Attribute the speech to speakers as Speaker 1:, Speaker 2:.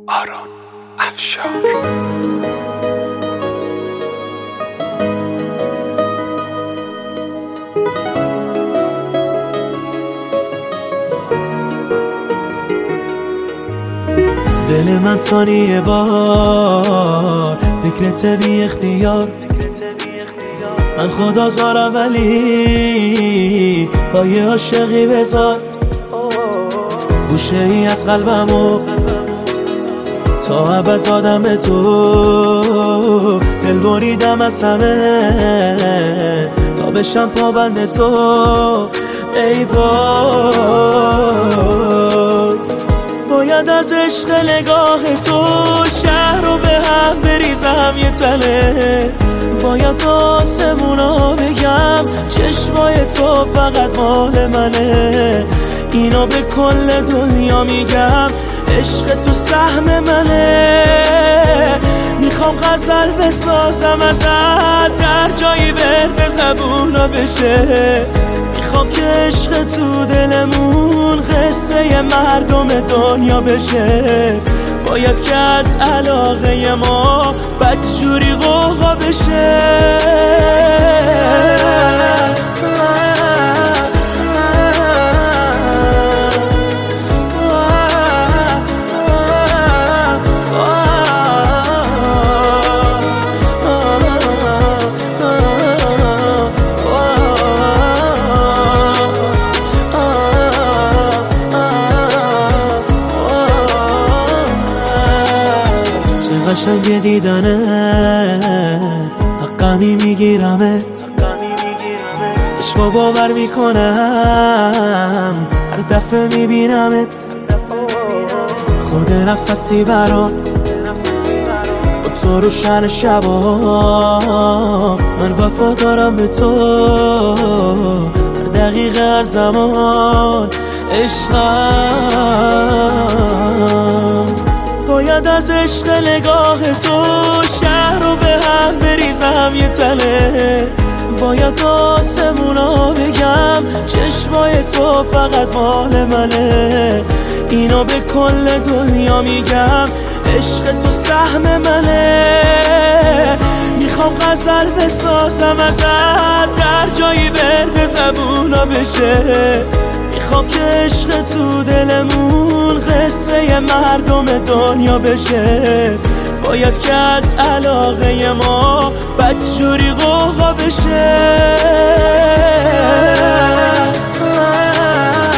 Speaker 1: آرون افشار.
Speaker 2: دل من ثانیه بار فکرت بی اختیار، من خدا زارم ولی پای عاشقی بذار. گوشه ای از قلبمو تا ابد دادم به تو، دل بریدم از همه تا بشم پابند تو. ای وای، باید از عشق نگاه تو شهر رو به هم بریزم یه تله. باید آسمونا بگم چشمای تو فقط مال منه. اینا به کل دنیا میگم عشق تو سهم منه. میخوام غزل بسازم ازت در جایی ورد زبونا بشه. میخوام که عشق تو دلمون قصه مردم دنیا بشه. باید که از علاقه ما بدجوری غوغا بشه. قشنگ دیدنه حقمی میگیرمت، عشقو باور میکنم هر دفعه میبینمت. خود نفسی برام با تو روشن شبا، من وفا دارم به تو هر دقیقه هر زمان. عشقم باید از عشق نگاه تو شهر رو به هم بریزم یه تله. باید آسمونا بگم چشمای تو فقط مال منه. اینا به کل دنیا میگم عشق تو سهم منه. میخوام غزل بسازم ازت در جایی ورد زبونا بشه. میخوام که عشق تو دلمون قصه مردم دنیا بشه. باید که از علاقه ما بدجوری غوغا بشه.